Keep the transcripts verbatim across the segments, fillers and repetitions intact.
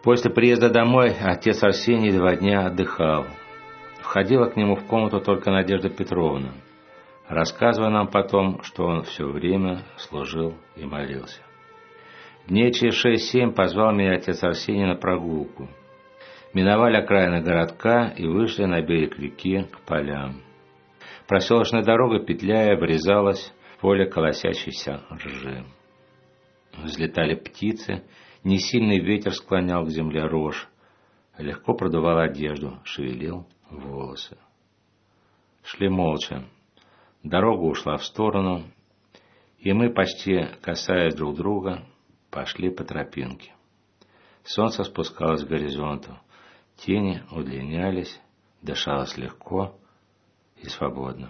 После приезда домой отец Арсений два дня отдыхал. Входила к нему в комнату только Надежда Петровна, рассказывая нам потом, что он все время служил и молился. Дней через шесть-семь позвал меня отец Арсений на прогулку. Миновали окраины городка и вышли на берег реки к полям. Проселочная дорога, петляя, врезалась в поле колосящейся ржи. Взлетали птицы, несильный ветер склонял к земле рожь, легко продувал одежду, шевелил волосы. Шли молча. Дорога ушла в сторону, и мы, почти касаясь друг друга, пошли по тропинке. Солнце спускалось к горизонту, тени удлинялись, дышалось легко и свободно.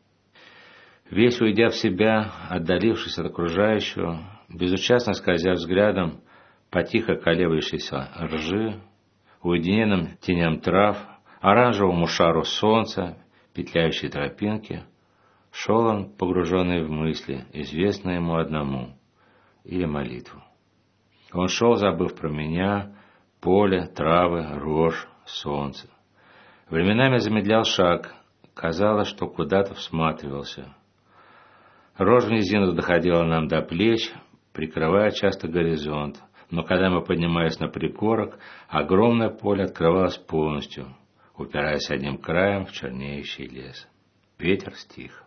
Весь уйдя в себя, отдалившись от окружающего, безучастно скользя взглядом по тихо колеблющейся ржи, уединенным теням трав, оранжевому шару солнца, петляющей тропинки, шел он, погруженный в мысли, известные ему одному, или молитву. Он шел, забыв про меня, поле, травы, рожь, солнце. Временами замедлял шаг, казалось, что куда-то всматривался. Рожь в низинах доходила нам до плеч, прикрывая часто горизонт, но когда мы поднимались на пригорок, огромное поле открывалось полностью, упираясь одним краем в чернеющий лес. Ветер стих.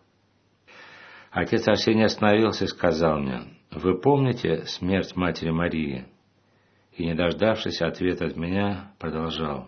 Отец Арсений остановился и сказал мне: «Вы помните смерть Матери Марии?» И, не дождавшись ответа от меня, продолжал: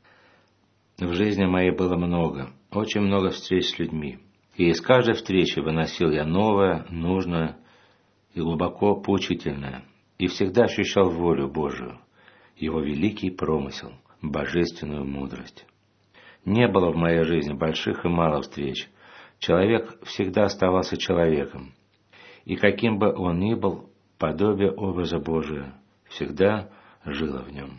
«В жизни моей было много, очень много встреч с людьми, и из каждой встречи выносил я новое, нужное и глубоко поучительное, и всегда ощущал волю Божию, Его великий промысел, божественную мудрость. Не было в моей жизни больших и малых встреч. Человек всегда оставался человеком, и каким бы он ни был, подобие образа Божия всегда жило в нем.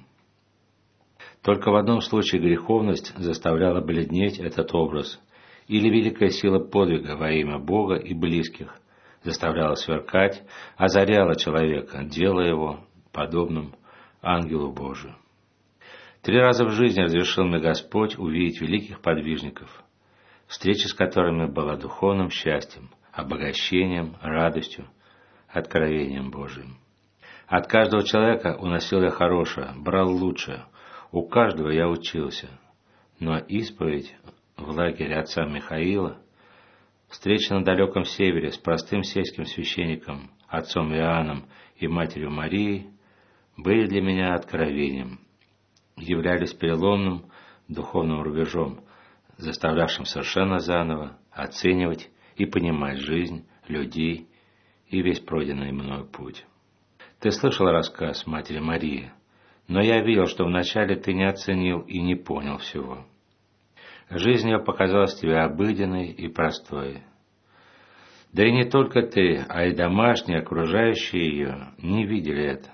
Только в одном случае греховность заставляла бледнеть этот образ, или великая сила подвига во имя Бога и близких заставляла сверкать, озаряла человека, делая его подобным ангелу Божию. Три раза в жизни разрешил мне Господь увидеть великих подвижников, встреча с которыми была духовным счастьем, обогащением, радостью, откровением Божиим. От каждого человека уносил я хорошее, брал лучшее, у каждого я учился. Но исповедь в лагере отца Михаила, встреча на далеком севере с простым сельским священником, отцом Иоанном и матерью Марией, были для меня откровением, являлись переломным духовным рубежом, заставлявшим совершенно заново оценивать и понимать жизнь, людей и весь пройденный мною путь. Ты слышал рассказ матери Марии, но я видел, что вначале ты не оценил и не понял всего. Жизнь ее показалась тебе обыденной и простой. Да и не только ты, а и домашние, окружающие ее, не видели это.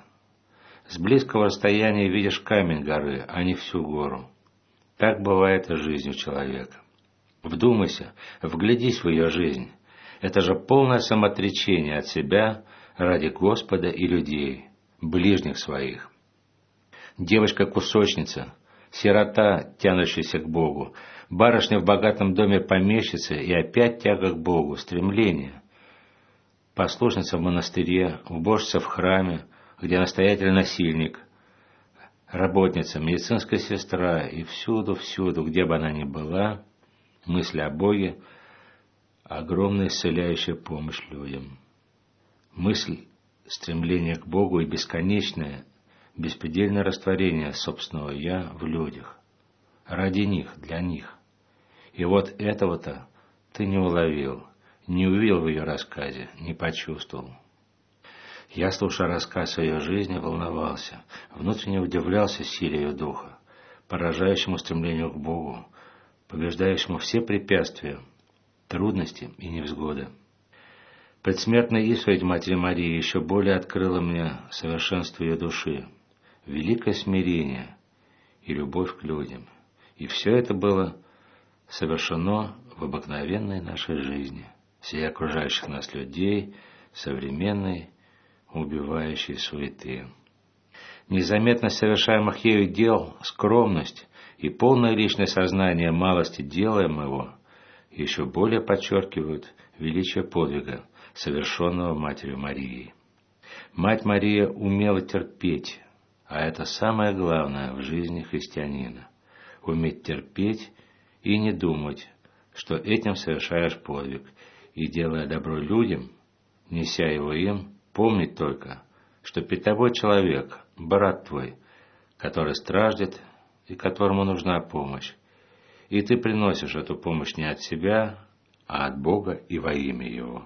С близкого расстояния видишь камень горы, а не всю гору. Так бывает и жизнь у человека. Вдумайся, вглядись в ее жизнь. Это же полное самоотречение от себя ради Господа и людей, ближних своих. Девочка-кусочница, сирота, тянущаяся к Богу, барышня в богатом доме помещицы и опять тяга к Богу, стремление. Послушница в монастыре, убожица в храме, где настоятель насильник, работница, медицинская сестра, и всюду-всюду, где бы она ни была, мысли о Боге, огромная исцеляющая помощь людям. Мысль, стремление к Богу и бесконечное, беспредельное растворение собственного «я» в людях. Ради них, для них. И вот этого-то ты не уловил, не увидел в ее рассказе, не почувствовал. Я, слушая рассказ о ее жизни, волновался, внутренне удивлялся силе ее духа, поражающему стремлению к Богу, побеждающему все препятствия, трудности и невзгоды. Предсмертная исповедь Матери Марии еще более открыла мне совершенство ее души, великое смирение и любовь к людям. И все это было совершено в обыкновенной нашей жизни, среди окружающих нас людей, современной, убивающей суеты. Незаметность совершаемых ею дел, скромность и полное личное сознание малости делаемого еще более подчеркивают величие подвига, совершенного Матерью Марией. Мать Мария умела терпеть, а это самое главное в жизни христианина – уметь терпеть и не думать, что этим совершаешь подвиг, и, делая добро людям, неся его им, помнить только, что перед тобой человек, брат твой, который страждет и которому нужна помощь, и ты приносишь эту помощь не от себя, а от Бога и во имя Его.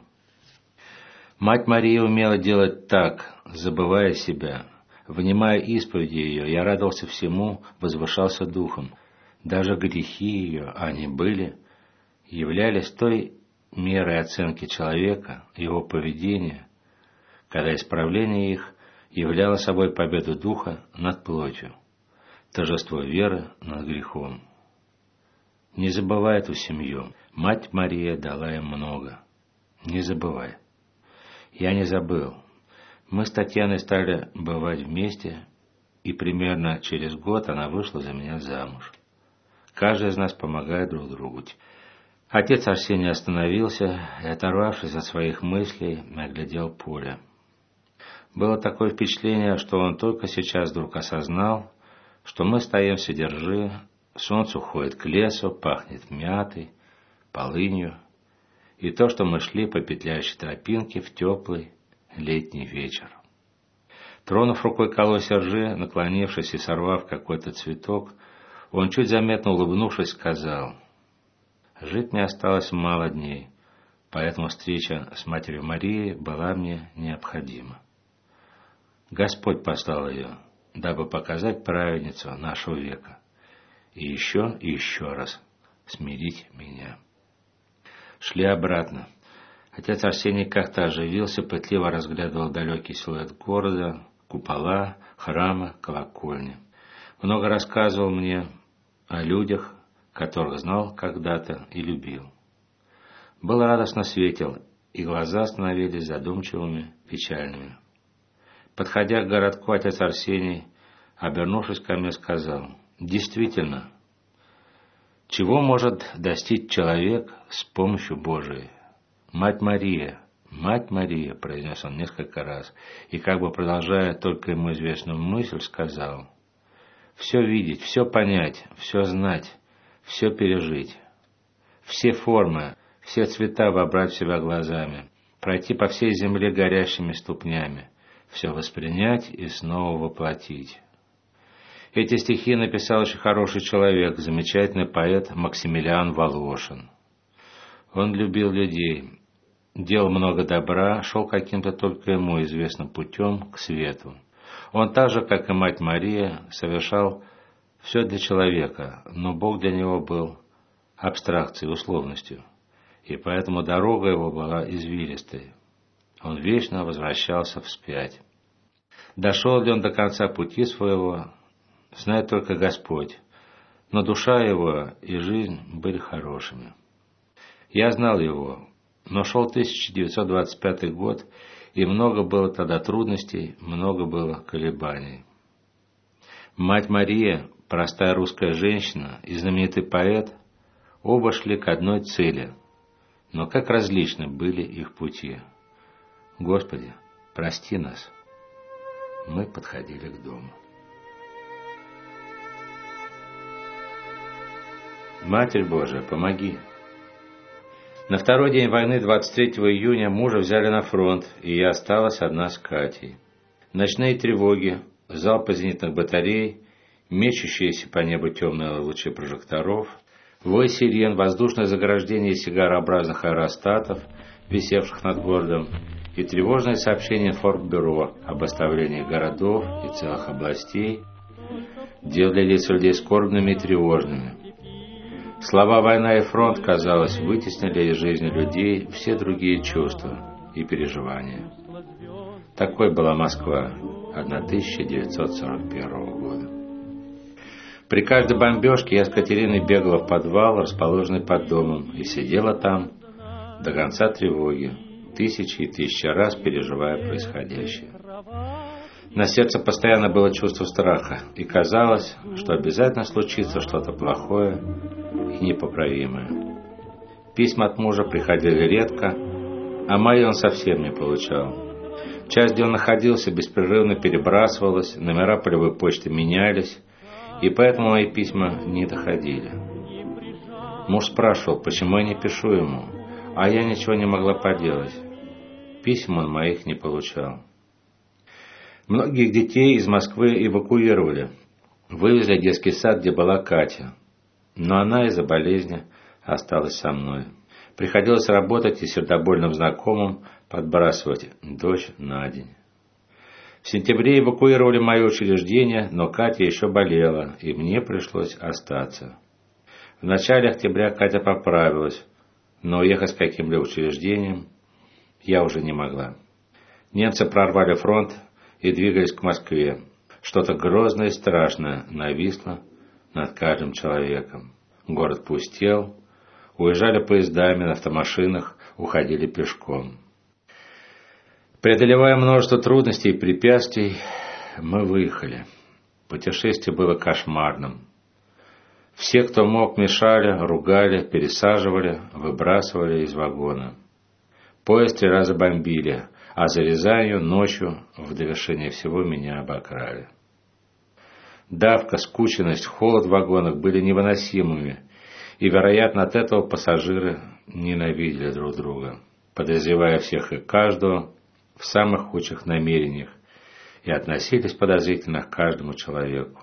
Мать Мария умела делать так, забывая себя, внимая исповеди ее, я радовался всему, возвышался духом. Даже грехи ее, а они были, являлись той мерой оценки человека, его поведения, когда исправление их являло собой победу духа над плотью, торжество веры над грехом. Не забывай эту семью. Мать Мария дала им много. Не забывай. Я не забыл. Мы с Татьяной стали бывать вместе, и примерно через год она вышла за меня замуж. Каждый из нас помогает друг другу. Отец Арсений остановился и, оторвавшись от своих мыслей, оглядел поле. Было такое впечатление, что он только сейчас вдруг осознал, что мы стоим в Сидержи, солнце уходит к лесу, пахнет мятой, полынью, и то, что мы шли по петляющей тропинке в теплый летний вечер. Тронув рукой колосья ржи, наклонившись и сорвав какой-то цветок, он, чуть заметно улыбнувшись, сказал: «Жить мне осталось мало дней, поэтому встреча с Матерью Марией была мне необходима. Господь послал ее, дабы показать праведницу нашего века, и еще и еще раз смирить меня». Шли обратно. Отец Арсений как-то оживился, пытливо разглядывал далекий силуэт города, купола, храмы, колокольни. Много рассказывал мне о людях, которых знал когда-то и любил. Был радостно светел, и глаза становились задумчивыми, печальными. Подходя к городку, отец Арсений, обернувшись ко мне, сказал: «Действительно, чего может достичь человек с помощью Божией? Мать Мария, Мать Мария», — произнес он несколько раз, и, как бы продолжая только ему известную мысль, сказал: «Все видеть, все понять, все знать, все пережить, все формы, все цвета вобрать в себя глазами, пройти по всей земле горящими ступнями, все воспринять и снова воплотить». Эти стихи написал очень хороший человек, замечательный поэт Максимилиан Волошин. Он любил людей, делал много добра, шел каким-то только ему известным путем к свету. Он так же, как и Мать Мария, совершал все для человека, но Бог для него был абстракцией, условностью, и поэтому дорога его была извилистой. Он вечно возвращался вспять. Дошел ли он до конца пути своего, знает только Господь, но душа его и жизнь были хорошими. Я знал его, но шел тысяча девятьсот двадцать пятый год, и много было тогда трудностей, много было колебаний. Мать Мария, простая русская женщина и знаменитый поэт оба шли к одной цели, но как различны были их пути. Господи, прости нас. Мы подходили к дому. Матерь Божия, помоги. На второй день войны, двадцать третьего июня, мужа взяли на фронт, и я осталась одна с Катей. Ночные тревоги, залпы зенитных батарей, мечущиеся по небу темные лучи прожекторов, вой сирен, воздушное заграждение сигарообразных аэростатов, висевших над городом, и тревожные сообщения информбюро об оставлении городов и целых областей делали лица людей скорбными и тревожными. Слова «война» и «фронт», казалось, вытеснили из жизни людей все другие чувства и переживания. Такой была Москва тысяча девятьсот сорок первого года. При каждой бомбежке я с Катериной бегала в подвал, расположенный под домом, и сидела там до конца тревоги, тысячи и тысячи раз переживая происходящее. На сердце постоянно было чувство страха, и казалось, что обязательно случится что-то плохое и непоправимое. Письма от мужа приходили редко, а мои он совсем не получал. Часть, где он находился, беспрерывно перебрасывалась, номера полевой почты менялись, и поэтому мои письма не доходили. Муж спрашивал, почему я не пишу ему, а я ничего не могла поделать. Писем он моих не получал. Многих детей из Москвы эвакуировали, вывезли в детский сад, где была Катя, но она из-за болезни осталась со мной. Приходилось работать и сердобольным знакомым подбрасывать дочь на день. В сентябре эвакуировали мое учреждение, но Катя еще болела, и мне пришлось остаться. В начале октября Катя поправилась, но уехать с каким-либо учреждением я уже не могла. Немцы прорвали фронт и двигались к Москве. Что-то грозное и страшное нависло над каждым человеком. Город пустел, уезжали поездами, на автомашинах, уходили пешком. Преодолевая множество трудностей и препятствий, мы выехали. Путешествие было кошмарным. Все, кто мог, мешали, ругали, пересаживали, выбрасывали из вагона. Поезд три раза бомбили, а за Рязанью ночью в довершение всего меня обокрали. Давка, скученность, холод в вагонах были невыносимыми, и, вероятно, от этого пассажиры ненавидели друг друга, подозревая всех и каждого в самых худших намерениях, и относились подозрительно к каждому человеку.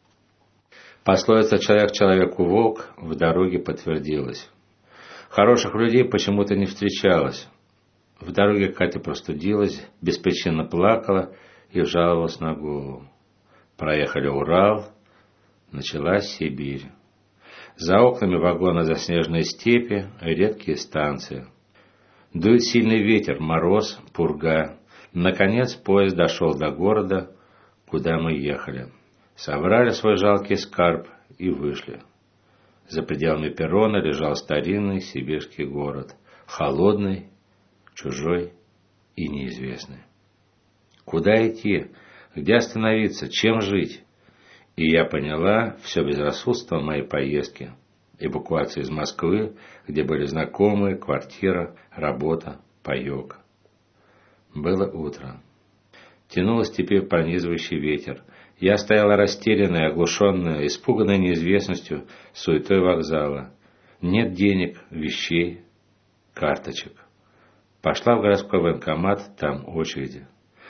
Пословица «человек человеку волк» в дороге подтвердилась. Хороших людей почему-то не встречалось. В дороге Катя простудилась, беспричинно плакала и жаловалась на голову. Проехали Урал, началась Сибирь. За окнами вагона заснеженные степи, редкие станции. Дует сильный ветер, мороз, пурга. Наконец поезд дошел до города, куда мы ехали. Собрали свой жалкий скарб и вышли. За пределами перрона лежал старинный сибирский город, холодный, чужой и неизвестный. Куда идти? Где остановиться? Чем жить? И я поняла все безрассудство моей поездки, эвакуации из Москвы, где были знакомые, квартира, работа, паёк. Было утро. Тянул из степи пронизывающий ветер. Я стояла растерянная, оглушенная, испуганная неизвестностью, суетой вокзала. Нет денег, вещей, карточек. Пошла в городской военкомат, там очереди.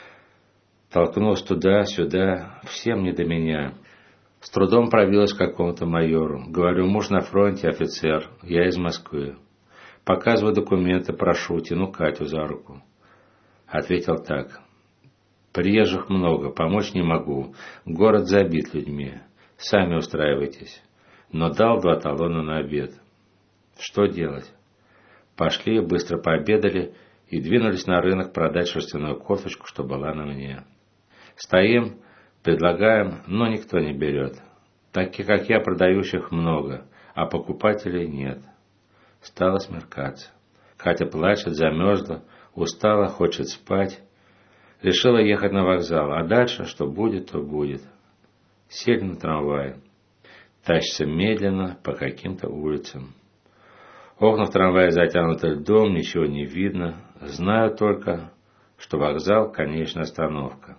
Толкнулась туда-сюда, всем не до меня. С трудом пробилась к какому-то майору. Говорю, муж на фронте, офицер, я из Москвы. Показываю документы, прошу, тяну Катю за руку. Ответил так. Приезжих много, помочь не могу. Город забит людьми. Сами устраивайтесь. Но дал два талона на обед. Что делать? Пошли, быстро пообедали и двинулись на рынок продать шерстяную кофточку, что была на мне. Стоим, предлагаем, но никто не берет. Таких, как я, продающих много, а покупателей нет. Стало смеркаться. Катя плачет, замерзла, устала, хочет спать. Решила ехать на вокзал, а дальше, что будет, то будет. Сели на трамвай. Тащится медленно по каким-то улицам. Окна в трамвае затянуты льдом, ничего не видно. Знаю только, что вокзал – конечная остановка.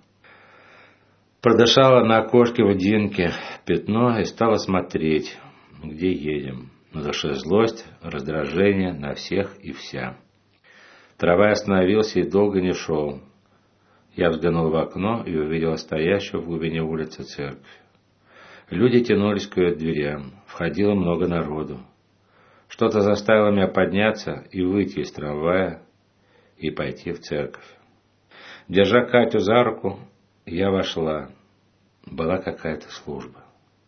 Продышала на окошке в Динке пятно и стала смотреть, где едем. На душе злость, раздражение на всех и вся. Трамвай остановился и долго не шел. Я взглянул в окно и увидел стоящую в глубине улицы церковь. Люди тянулись к ее дверям. Входило много народу. Что-то заставило меня подняться и выйти из трамвая и пойти в церковь. Держа Катю за руку, я вошла. Была какая-то служба.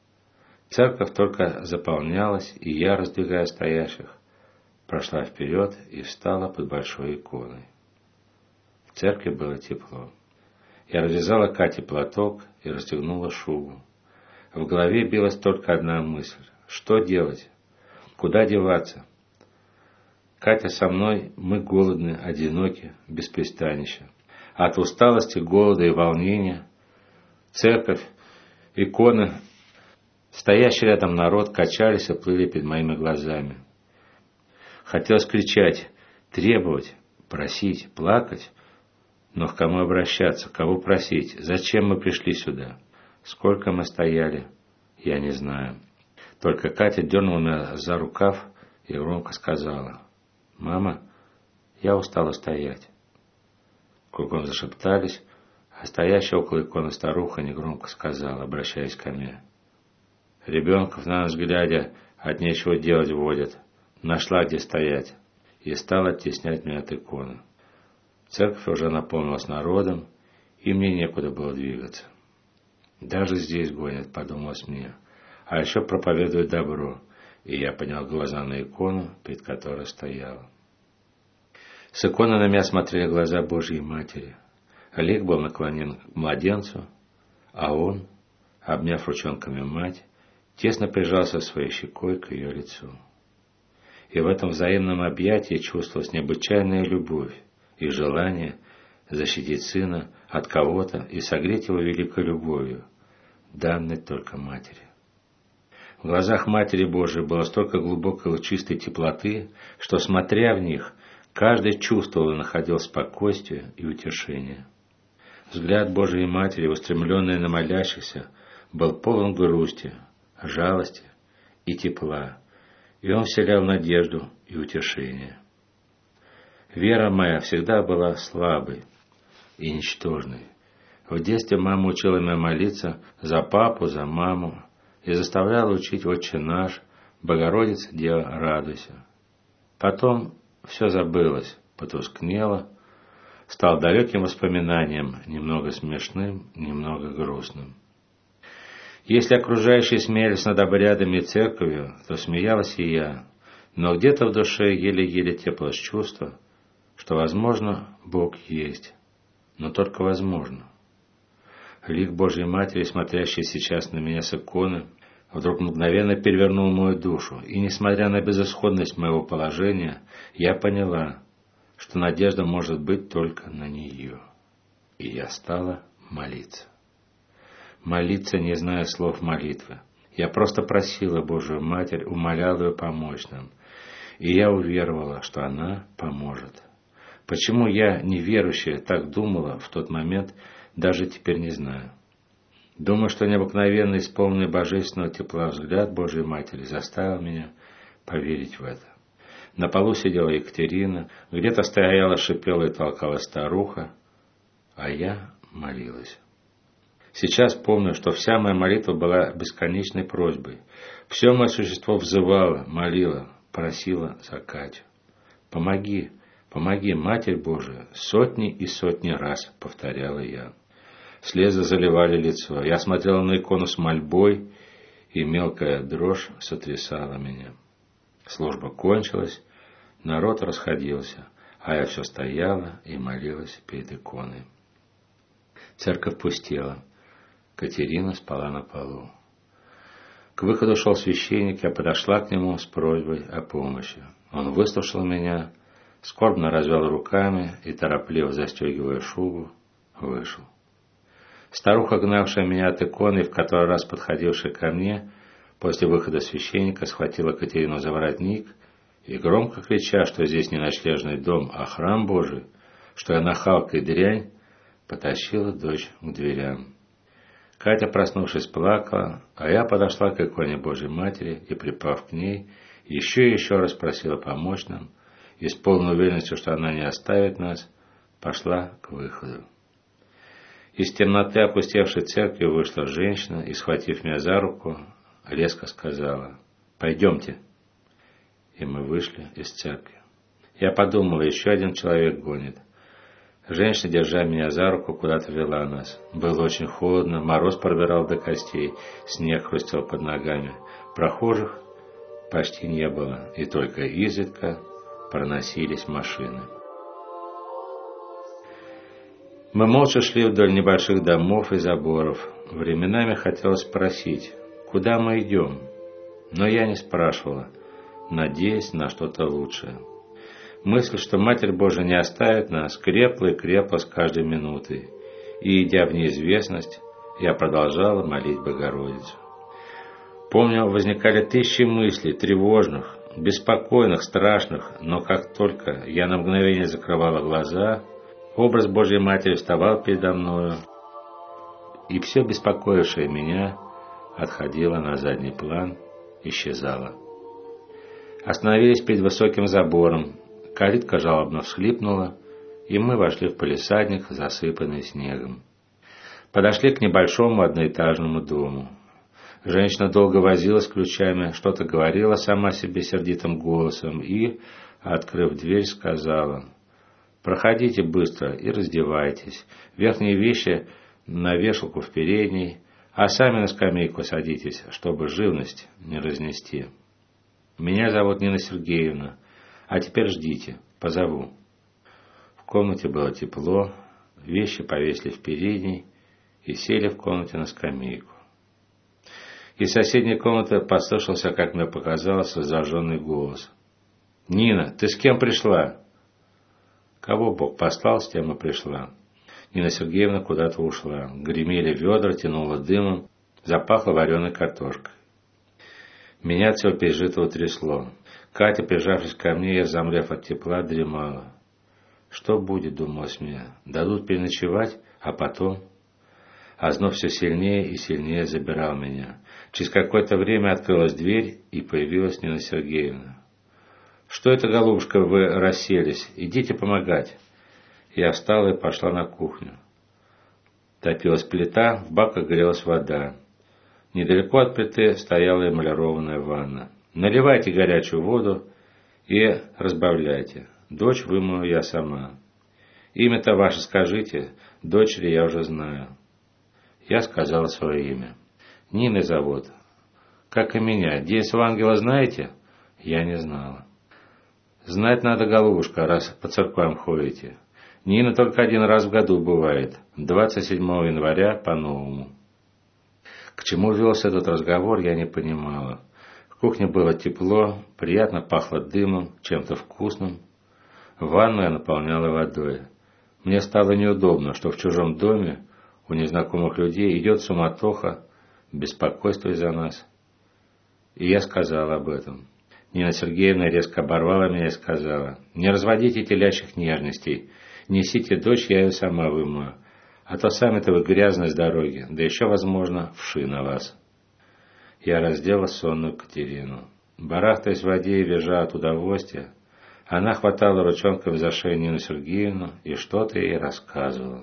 Церковь только заполнялась, и я, раздвигая стоящих, прошла вперед и встала под большой иконой. В церкви было тепло. Я развязала Кате платок и расстегнула шубу. В голове билась только одна мысль. Что делать? Куда деваться? Катя со мной, мы голодны, одиноки, без пристанища. От усталости, голода и волнения церковь, иконы, стоящий рядом народ качались и плыли перед моими глазами. Хотелось кричать, требовать, просить, плакать, но к кому обращаться, кого просить, зачем мы пришли сюда, сколько мы стояли, я не знаю. Только Катя дернула меня за рукав и громко сказала: «Мама, я устала стоять». Кругом зашептались, а стоящая около иконы старуха негромко сказала, обращаясь ко мне: «Ребенков на нас глядя от нечего делать водят. Нашла, где стоять», и стала оттеснять меня от иконы. Церковь уже наполнилась народом, и мне некуда было двигаться. «Даже здесь гонят», — подумалось мне, «а еще проповедуют добро», и я поднял глаза на икону, перед которой стояла. С иконы на меня смотрели глаза Божьей Матери. Олег был наклонен к младенцу, а он, обняв ручонками мать, тесно прижался своей щекой к ее лицу. И в этом взаимном объятии чувствовалась необычайная любовь и желание защитить сына от кого-то и согреть его великой любовью, данной только матери. В глазах Матери Божией было столько глубокой чистой теплоты, что, смотря в них, каждый чувствовал и находил спокойствие и утешение. Взгляд Божией Матери, устремленный на молящихся, был полон грусти, жалости и тепла, и он вселял надежду и утешение. Вера моя всегда была слабой и ничтожной. В детстве мама учила меня молиться за папу, за маму и заставляла учить «Отче наш», «Богородица, Дева, радуйся». Потом все забылось, потускнело, стал далеким воспоминанием, немного смешным, немного грустным. Если окружающие смеялись над обрядами и церковью, то смеялась и я, но где-то в душе еле-еле теплилось чувство, что, возможно, Бог есть, но только возможно. Лик Божьей Матери, смотрящий сейчас на меня с иконы, вдруг мгновенно перевернул мою душу, и, несмотря на безысходность моего положения, я поняла, что надежда может быть только на нее. И я стала молиться. Молиться, не зная слов молитвы. Я просто просила Божию Матерь, умоляла ее помочь нам. И я уверовала, что она поможет. Почему я, неверующая, так думала в тот момент, даже теперь не знаю. Думаю, что необыкновенно исполненный божественного тепла взгляд Божьей Матери заставил меня поверить в это. На полу сидела Екатерина, где-то стояла, шипела и толкала старуха, а я молилась. Сейчас помню, что вся моя молитва была бесконечной просьбой. Все мое существо взывало, молило, просило за Катю. «Помоги, помоги, Матерь Божия!» Сотни и сотни раз повторяла я. Слезы заливали лицо. Я смотрела на икону с мольбой, и мелкая дрожь сотрясала меня. Служба кончилась, народ расходился, а я все стояла и молилась перед иконой. Церковь пустела. Катерина спала на полу. К выходу шел священник, я подошла к нему с просьбой о помощи. Он выслушал меня, скорбно развел руками и, торопливо застегивая шубу, вышел. Старуха, гнавшая меня от иконы, в который раз подходившая ко мне, после выхода священника схватила Катерину за воротник и, громко крича, что здесь не ночлежный дом, а храм Божий, что я нахалка и дрянь, потащила дочь к дверям. Катя, проснувшись, плакала, а я подошла к иконе Божьей Матери и, припав к ней, еще и еще раз просила помочь нам, и с полной уверенностью, что она не оставит нас, пошла к выходу. Из темноты опустевшей церкви вышла женщина и, схватив меня за руку, резко сказала: «Пойдемте». И мы вышли из церкви. Я подумала, еще один человек гонит. Женщина, держа меня за руку, куда-то вела нас. Было очень холодно, мороз пробирал до костей, снег хрустел под ногами. Прохожих почти не было, и только изредка проносились машины. Мы молча шли вдоль небольших домов и заборов. Временами хотелось спросить, куда мы идем, но я не спрашивала, надеясь на что-то лучшее. Мысль, что Матерь Божия не оставит нас, крепла и крепла с каждой минутой, и, идя в неизвестность, Я продолжала молить Богородицу. Помню, возникали тысячи мыслей, тревожных, беспокойных, страшных, но как только я на мгновение закрывала глаза, образ Божьей Матери вставал передо мною, и все беспокоившее меня отходило на задний план, исчезало. Остановились перед высоким забором, калитка жалобно всхлипнула, и мы вошли в палисадник, засыпанный снегом. Подошли к небольшому одноэтажному дому. Женщина долго возилась с ключами, что-то говорила сама себе сердитым голосом и, открыв дверь, сказала: «Проходите быстро и раздевайтесь. Верхние вещи на вешалку в передней, а сами на скамейку садитесь, чтобы живность не разнести. Меня зовут Нина Сергеевна, а теперь ждите, позову». В комнате было тепло, вещи повесили в передней и сели в комнате на скамейку. Из соседней комнаты послышался, как мне показалось, зажженный голос. «Нина, ты с кем пришла?» «Кого Бог послал, с тем и пришла». Нина Сергеевна куда-то ушла. Гремели ведра, тянуло дымом, запахло вареной картошкой. Меня от всего пережитого трясло. Катя, прижавшись ко мне, я, замрев от тепла, дремала. Что будет, думалось мне, дадут переночевать, а потом... Озноб все сильнее и сильнее забирал меня. Через какое-то время открылась дверь, и появилась Нина Сергеевна. «Что это, голубушка, вы расселись? Идите помогать». Я встала и пошла на кухню. Топилась плита, в баках грелась вода. Недалеко от плиты стояла эмалированная ванна. «Наливайте горячую воду и разбавляйте. Дочь вымою я сама. Имя-то ваше скажите, дочери я уже знаю». Я сказала свое имя. «Ниной зовут». «Как и меня. День с ангела знаете?» Я не знала. «Знать надо, голубушка, раз по церквам ходите. Нина только один раз в году бывает, двадцать седьмого января по-новому». К чему велся этот разговор, я не понимала. В кухне было тепло, приятно пахло дымом, чем-то вкусным. Ванну я наполняла водой. Мне стало неудобно, что в чужом доме у незнакомых людей идет суматоха, беспокойство из-за нас. И я сказала об этом. Нина Сергеевна резко оборвала меня и сказала: «Не разводите телячьих нежностей, несите дочь, я ее сама вымою, а то сами-то вы грязные с дороги, да еще, возможно, вши на вас». Я раздела сонную Катерину. Барахтаясь в воде и визжа от удовольствия, она хватала ручонками за шею Нину Сергеевну и что-то ей рассказывала.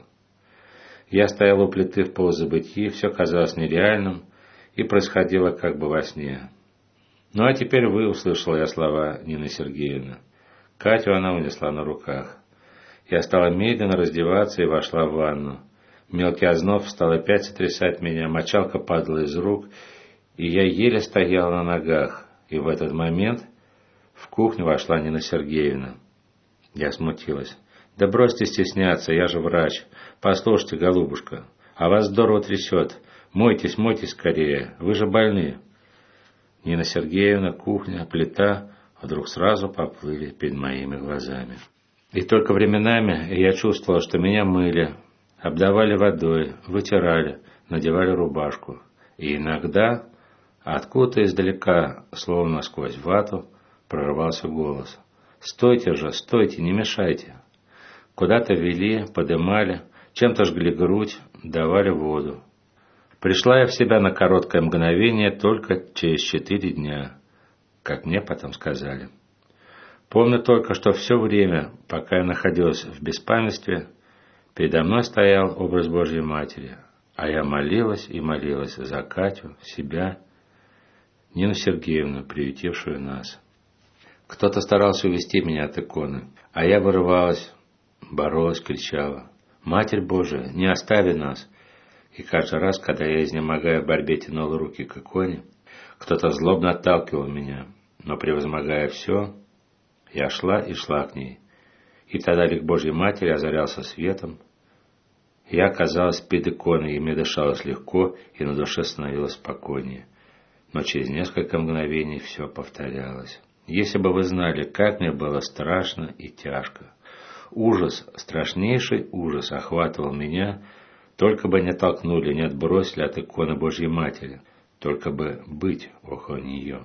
Я стоял у плиты в полузабытии, все казалось нереальным и происходило как бы во сне. «Ну а теперь вы», — услышал я слова Нины Сергеевны. Катю она унесла на руках. Я стала медленно раздеваться и вошла в ванну. Мелкий озноб стал опять сотрясать меня, мочалка падала из рук, и я еле стоял на ногах. И в этот момент в кухню вошла Нина Сергеевна. Я смутилась. «Да бросьте стесняться, я же врач. Послушайте, голубушка, а вас здорово трясет. Мойтесь, мойтесь скорее, вы же больны». Нина Сергеевна, кухня, плита вдруг сразу поплыли перед моими глазами. И только временами я чувствовала, что меня мыли, обдавали водой, вытирали, надевали рубашку. И иногда, откуда-то издалека, словно сквозь вату, прорывался голос: «Стойте же, стойте, не мешайте». Куда-то вели, подымали, чем-то жгли грудь, давали воду. Пришла я в себя на короткое мгновение только через четыре дня, как мне потом сказали. Помню только, что все время, пока я находилась в беспамятстве, передо мной стоял образ Божьей Матери, а я молилась и молилась за Катю, себя, Нину Сергеевну, приютившую нас. Кто-то старался увести меня от иконы, а я вырывалась, боролась, кричала: «Матерь Божия, не остави нас!» И каждый раз, когда я, изнемогая в борьбе, тянул руки к иконе, кто-то злобно отталкивал меня, но, превозмогая все, я шла и шла к ней. И тогда лик Божьей Матери озарялся светом. Я оказалась перед иконой, и мне дышалось легко, и на душе становилось спокойнее. Но через несколько мгновений все повторялось. Если бы вы знали, как мне было страшно и тяжко. Ужас, страшнейший ужас охватывал меня, Только бы не толкнули, не отбросили от иконы Божьей Матери, только бы быть около нее.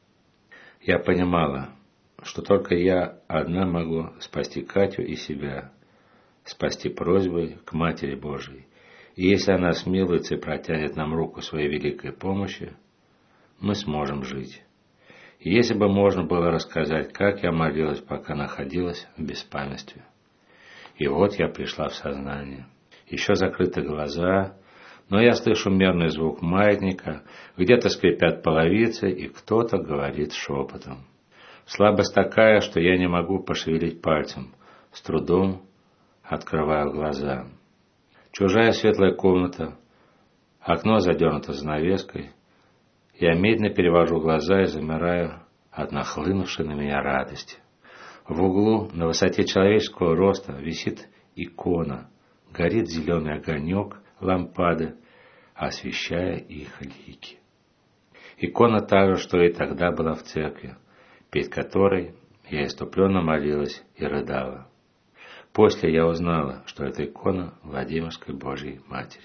Я понимала, что только я одна могу спасти Катю и себя, спасти просьбой к Матери Божией. И если она смилуется и протянет нам руку своей великой помощи, мы сможем жить. И если бы можно было рассказать, как я молилась, пока находилась в беспамятстве. И вот я пришла в сознание. Еще закрыты глаза, но я слышу мерный звук маятника, где-то скрипят половицы, и кто-то говорит шепотом. Слабость такая, что я не могу пошевелить пальцем, с трудом открываю глаза. Чужая светлая комната, окно задернуто занавеской. Я медленно перевожу глаза и замираю от нахлынувшей на меня радости. В углу, на высоте человеческого роста, висит икона. Горит зеленый огонек лампады, освещая их лики. Икона та же, что и тогда была в церкви, перед которой я иступленно молилась и рыдала. После я узнала, что это икона Владимирской Божьей Матери.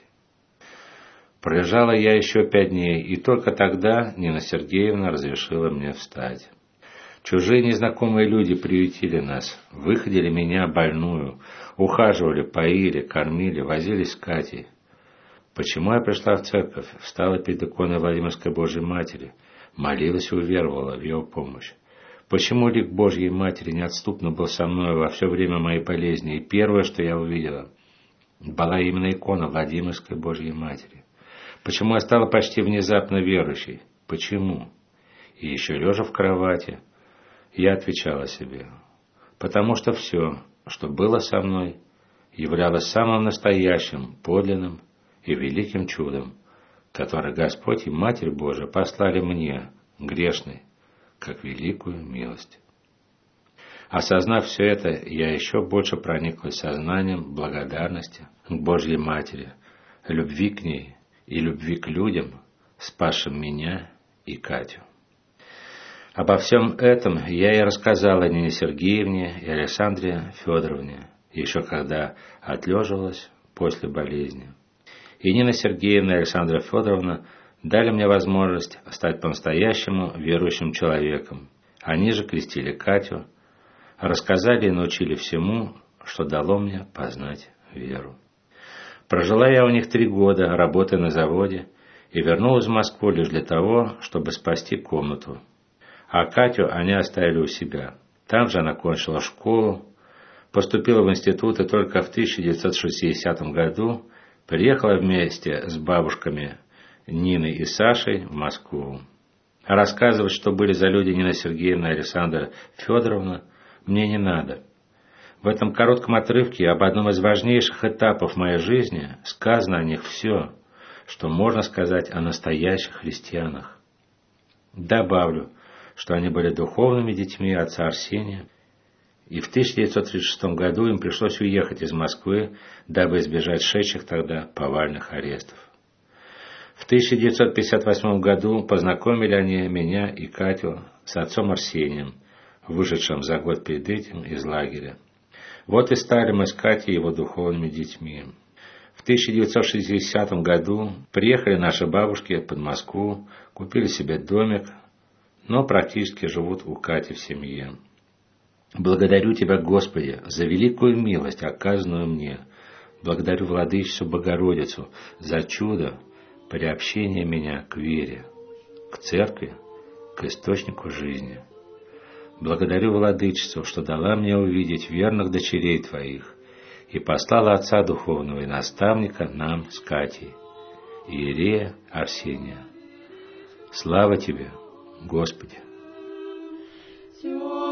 Пролежала я еще пять дней, и только тогда Нина Сергеевна разрешила мне встать. Чужие незнакомые люди приютили нас, выходили меня больную, ухаживали, поили, кормили, возились с Катей. Почему я пришла в церковь, встала перед иконой Владимирской Божьей Матери, молилась и уверовала в ее помощь? Почему лик Божьей Матери неотступно был со мной во все время моей болезни, и первое, что я увидела, была именно икона Владимирской Божьей Матери? Почему я стала почти внезапно верующей? Почему? И еще лежа в кровати, я отвечала себе, потому что все, что было со мной, являлось самым настоящим, подлинным и великим чудом, которое Господь и Матерь Божия послали мне, грешной, как великую милость. Осознав все это, я еще больше прониклась сознанием благодарности к Божьей Матери, любви к ней и любви к людям, спасшим меня и Катю. Обо всем этом я и рассказала Нине Сергеевне и Александре Федоровне, еще когда отлеживалась после болезни. И Нина Сергеевна и Александра Федоровна дали мне возможность стать по-настоящему верующим человеком. Они же крестили Катю, рассказали и научили всему, что дало мне познать веру. Прожила я у них три года, работая на заводе, и вернулась в Москву лишь для того, чтобы спасти комнату. А Катю они оставили у себя. Там же она кончила школу, поступила в институт и только в тысяча девятьсот шестидесятом году приехала вместе с бабушками Ниной и Сашей в Москву. А рассказывать, что были за люди Нина Сергеевна и Александра Федоровна, мне не надо. В этом коротком отрывке об одном из важнейших этапов моей жизни сказано о них все, что можно сказать о настоящих христианах. Добавлю, что они были духовными детьми отца Арсения, и в тысяча девятьсот тридцать шестом году им пришлось уехать из Москвы, дабы избежать шедших тогда повальных арестов. В тысяча девятьсот пятьдесят восьмом году познакомили они меня и Катю с отцом Арсением, вышедшим за год перед этим из лагеря. Вот и стали мы с Катей его духовными детьми. В тысяча девятьсот шестидесятом году приехали наши бабушки под Москву, купили себе домик, но практически живут у Кати в семье. Благодарю Тебя, Господи, за великую милость, оказанную мне. Благодарю Владычицу Богородицу за чудо приобщения меня к вере, к церкви, к источнику жизни. Благодарю Владычицу, что дала мне увидеть верных дочерей Твоих и послала отца духовного и наставника нам с Катей, иерея Арсения. Слава Тебе, Господи!